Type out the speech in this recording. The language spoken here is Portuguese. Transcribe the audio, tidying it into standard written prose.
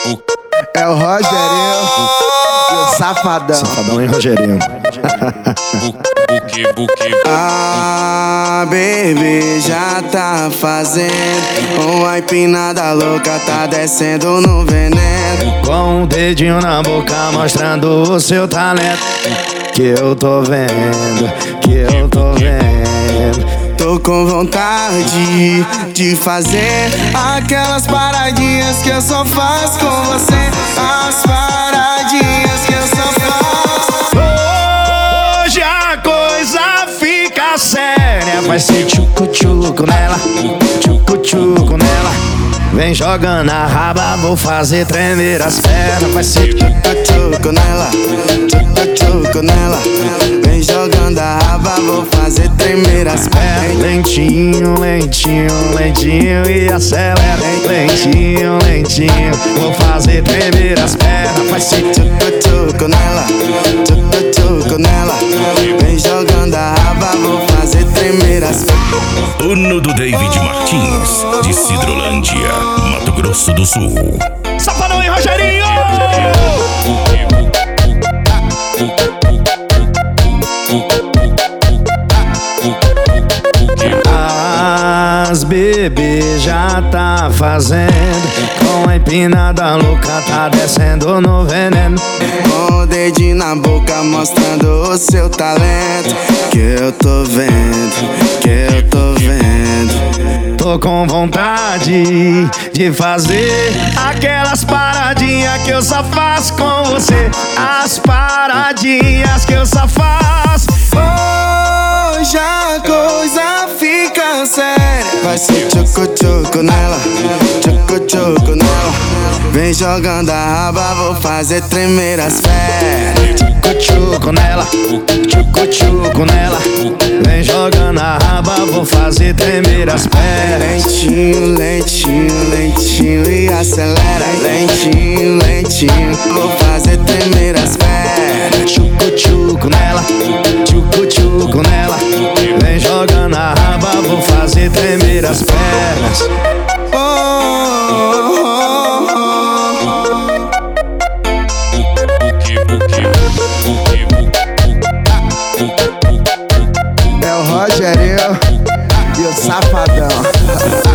É o Rogerinho e o Safadão. Safadão e Rogerinho. Ah, baby, já tá fazendo uma empinada louca, tá descendo no veneno. Com o dedinho na boca mostrando o seu talento. Que eu tô vendo, que eu tô vendo. Tô com vontade de fazer aquelas paradinhas que eu só faço com você. As paradinhas que eu só faço. Hoje a coisa fica séria. Vai ser tchucu-tchucu nela, tchucu-tchucu nela. Vem jogando a raba, vou fazer tremer as pernas. Vai ser tchucu-tchucu nela, tchucu-tchucu nela. Vem jogando a raba, vou fazer tremer as pernas. Lentinho, lentinho, lentinho e acelera. Lentinho, lentinho, vou fazer tremer as pernas. Vai ser tchucu-tchucu nela, tchucu-tchucu nela. Vem jogando a raba, vou fazer tremer as pernas. Turno do David Martins, de Cidrolândia, Mato Grosso do Sul. Safadão e Rogerinho! As bebê já tá fazendo. Com a empinada louca tá descendo no veneno. Com o dedinho na boca mostrando o seu talento. Que eu tô vendo, que eu tô vendo. Tô com vontade de fazer aquelas paradinhas que eu só faço com você. As paradinhas que eu só faço. Hoje a coisa fica séria. Vai ser tchucu-tchucu nela, tchucu-tchucu nela. Vem jogando a raba, vou fazer tremer as pernas. Tchucu-tchucu nela, tchucu-tchucu nela. Vem jogando a raba, vou fazer tremer as pernas. Lentinho, lentinho, lentinho e acelera. Lentinho, lentinho, vou fazer tremer as pernas. Tchucu-tchucu nela, tchucu-tchucu nela. Vem jogando a raba, vou fazer tremer as pernas. É o Rogerinho e o Safadão.